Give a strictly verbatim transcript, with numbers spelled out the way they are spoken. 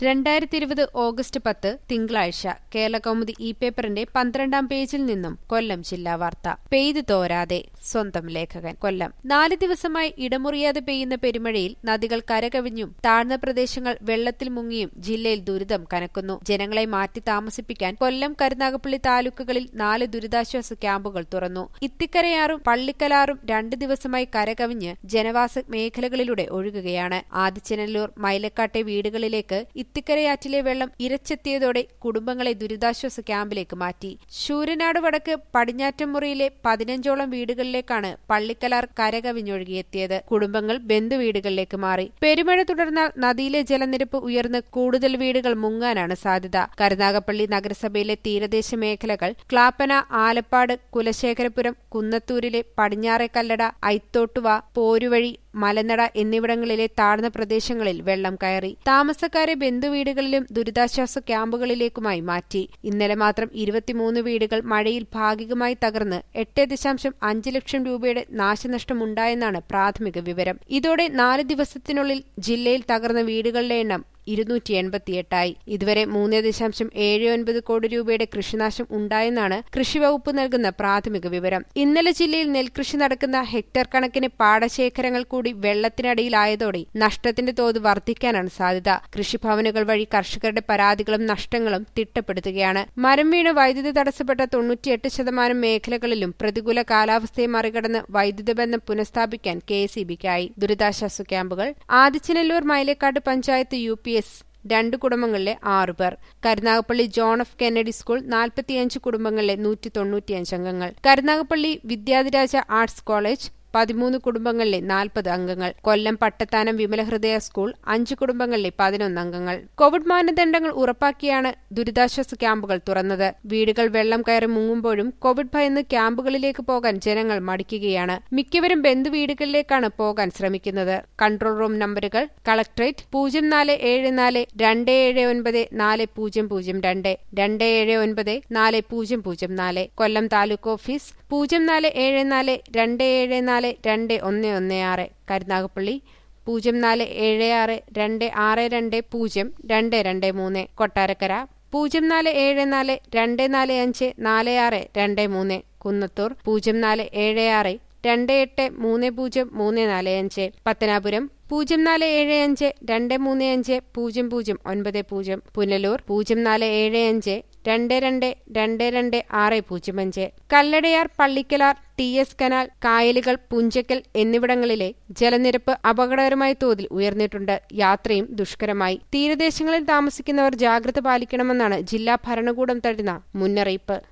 രണ്ടായിരത്തി ഇരുപത് ഓഗസ്റ്റ് പത്ത് തിങ്കളാഴ്ച കേരളകൗമുദി ഇ പേപ്പറിന്റെ പന്ത്രണ്ടാം പേജിൽ നിന്നും കൊല്ലം ജില്ലാ വാർത്ത. പെയ്തു തോരാതെ സ്വന്തം ലേഖകൻ. കൊല്ലം. നാല് ദിവസമായി ഇടമുറിയാതെ പെയ്യുന്ന പെരുമഴയിൽ നദികൾ കരകവിഞ്ഞും താഴ്ന്ന പ്രദേശങ്ങൾ വെള്ളത്തിൽ മുങ്ങിയും ജില്ലയിൽ ദുരിതം കനക്കുന്നു. ജനങ്ങളെ മാറ്റി താമസിപ്പിക്കാൻ കൊല്ലം, കരുനാഗപ്പള്ളി താലൂക്കുകളിൽ നാല് ദുരിതാശ്വാസ ക്യാമ്പുകൾ തുറന്നു. ഇത്തിക്കരയാറും പള്ളിക്കലാറും രണ്ടു ദിവസമായി കരകവിഞ്ഞ് ജനവാസ മേഖലകളിലൂടെ ഒഴുകുകയാണ്. ആദിച്ചനല്ലൂർ, മൈലക്കാട്ടെ വീടുകളിലേക്ക് ഇത്തിക്കരയാറ്റിലെ വെള്ളം ഇരച്ചെത്തിയതോടെ കുടുംബങ്ങളെ ദുരിതാശ്വാസ ക്യാമ്പിലേക്ക് മാറ്റി. ശൂരനാട് വടക്ക് പടിഞ്ഞാറ്റമുറിയിലെ പതിനഞ്ചോളം വീടുകളിലേക്കാണ് പള്ളിക്കലാർ കരകവിഞ്ഞൊഴുകിയെത്തിയത്. കുടുംബങ്ങൾ ബന്ധുവീടുകളിലേക്ക് മാറി. പെരുമഴ തുടർന്നാൽ നദിയിലെ ജലനിരപ്പ് ഉയർന്ന് കൂടുതൽ വീടുകൾ മുങ്ങാനാണ് സാധ്യത. കരുനാഗപ്പള്ളി നഗരസഭയിലെ തീരദേശ മേഖലകൾ ക്ലാപ്പന, ആലപ്പാട്, കുലശേഖരപുരം, കുന്നത്തൂരിലെ പടിഞ്ഞാറെ കല്ലട, ഐത്തോട്ടുവ, പോരുവഴി, മലനട എന്നിവിടങ്ങളിലെ താഴ്ന്ന പ്രദേശങ്ങളിൽ വെള്ളം കയറി. താമസക്കാരെ ബന്ധുവീടുകളിലും ദുരിതാശ്വാസ ക്യാമ്പുകളിലേക്കുമായി മാറ്റി. ഇന്നലെ മാത്രം ഇരുപത്തിമൂന്ന് വീടുകൾ മഴയിൽ ഭാഗികമായി തകർന്ന് എട്ട് ദശാംശം അഞ്ച് ലക്ഷം രൂപയുടെ നാശനഷ്ടമുണ്ടായെന്നാണ് പ്രാഥമിക വിവരം. ഇതോടെ നാല് ദിവസത്തിനുള്ളിൽ ജില്ലയിൽ തകർന്ന വീടുകളുടെ എണ്ണം ഇരുന്നൂറ്റി എൺപത്തിയെട്ടായി. ഇതുവരെ മൂന്ന് ദശാംശം ഏഴ് ഒൻപത് കോടി രൂപയുടെ കൃഷിനാശം ഉണ്ടായെന്നാണ് കൃഷിവകുപ്പ് നൽകുന്ന പ്രാഥമിക വിവരം. ഇന്നലെ ജില്ലയിൽ നെൽകൃഷി നടക്കുന്ന ഹെക്ടർ കണക്കിന് പാടശേഖരങ്ങൾ കൂടി വെള്ളത്തിനടിയിലായതോടെ നഷ്ടത്തിന്റെ തോത് വർദ്ധിക്കാനാണ് സാധ്യത. കൃഷിഭവനുകൾ വഴി കർഷകരുടെ പരാതികളും നഷ്ടങ്ങളും തിട്ടപ്പെടുത്തുകയാണ്. മരം വീണ് വൈദ്യുതി തടസ്സപ്പെട്ട തൊണ്ണൂറ്റിയെട്ട് ശതമാനം മേഖലകളിലും പ്രതികൂല കാലാവസ്ഥയെ മറികടന്ന് വൈദ്യുത ബന്ധം പുനഃസ്ഥാപിക്കാൻ കെ എസ് ഇ ബിക്കായി. ദുരിതാശ്വാസ ക്യാമ്പുകൾ. Adichanallur, Mylakkad panchayat U P S രണ്ട് കുടുംബങ്ങളിലെ ആറുപേർ. Karunagappally John F Kennedy school നാൽപ്പത്തിയഞ്ച് കുടുംബങ്ങളിലെ നൂറ്റി തൊണ്ണൂറ്റിയഞ്ച് അംഗങ്ങൾ. കരുനാഗപ്പള്ളി വിദ്യാധിരാജ ആർട്സ് കോളേജ് പതിമൂന്ന് കുടുംബങ്ങളിലെ നാൽപ്പത് അംഗങ്ങൾ. കൊല്ലം പട്ടത്താനം വിമലഹൃദയ സ്കൂൾ അഞ്ച് കുടുംബങ്ങളിലെ പതിനൊന്ന് അംഗങ്ങൾ. കോവിഡ് മാനദണ്ഡങ്ങൾ ഉറപ്പാക്കിയാണ് ദുരിതാശ്വാസ ക്യാമ്പുകൾ തുറന്നത്. വീടുകൾ വെള്ളം കയറി മുങ്ങുമ്പോഴും കോവിഡ് ഭയന്ന് ക്യാമ്പുകളിലേക്ക് പോകാൻ ജനങ്ങൾ മടിക്കുകയാണ്. മിക്കവരും ബന്ധുവീടുകളിലേക്കാണ് പോകാൻ ശ്രമിക്കുന്നത്. കൺട്രോൾ റൂം നമ്പറുകൾ: കളക്ടറേറ്റ് പൂജ്യം നാല് ഏഴ് നാല് രണ്ട് ഏഴ് ഒൻപത് നാല് പൂജ്യം പൂജ്യം രണ്ട്, രണ്ട് ഏഴ് ഒൻപത് നാല് പൂജ്യം പൂജ്യം നാല്. കൊല്ലം താലൂക്ക് ഓഫീസ് പൂജ്യം നാല് ഏഴ് നാല് രണ്ട് ഏഴ് നാല് രണ്ട് ഒന്ന് ഒന്ന് ആറ്. കരുനാഗപ്പള്ളി പൂജ്യം നാല് ഏഴ് ആറ് രണ്ട് ആറ് രണ്ട് പൂജ്യം രണ്ട് രണ്ട് മൂന്ന്. കൊട്ടാരക്കര പൂജ്യം നാല് ഏഴ് നാല് രണ്ട് നാല് അഞ്ച് നാല് ആറ് രണ്ട് മൂന്ന്. കുന്നത്തൂർ പൂജ്യം നാല് ഏഴ് ആറ് രണ്ട് എട്ട് മൂന്ന് പൂജ്യം മൂന്ന് നാല് അഞ്ച്. പത്തനാപുരം പൂജ്യം നാല് ഏഴ് അഞ്ച് രണ്ട് മൂന്ന് അഞ്ച് പൂജ്യം പൂജ്യം ഒൻപത് പൂജ്യം. പുനലൂർ പൂജ്യം നാല് ഏഴ് അഞ്ച് രണ്ട് രണ്ട് രണ്ട് രണ്ട് ആറ് പൂജ്യം അഞ്ച്. Kalladayar, Pallikkalar, T S canal, കായലുകൾ, പുഞ്ചക്കൽ എന്നിവിടങ്ങളിലെ ജലനിരപ്പ് അപകടകരമായ തോതിൽ ഉയർന്നിട്ടുണ്ട്. യാത്രയും ദുഷ്കരമായി. തീരദേശങ്ങളിൽ താമസിക്കുന്നവർ ജാഗ്രത പാലിക്കണമെന്നാണ് ജില്ലാ ഭരണകൂടം തരുന്ന മുന്നറിയിപ്പ്.